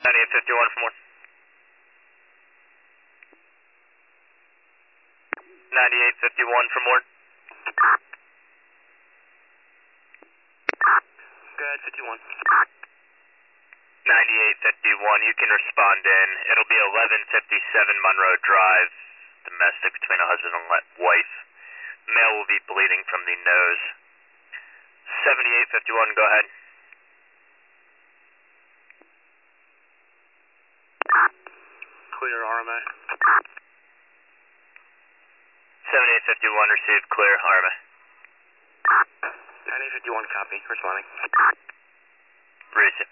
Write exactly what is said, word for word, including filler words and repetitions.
ninety-eight fifty-one for more. ninety-eight fifty-one for more. Go ahead, fifty-one. ninety-eight fifty-one, you can respond in. It'll be eleven fifty-seven Monroe Drive, domestic between a husband and wife. Male will be bleeding from the nose. seventy-eight fifty-one, go ahead. Clear R M A. seventy-eight fifty-one, received, clear, R M A. ninety-eight fifty-one, copy, responding. Receive.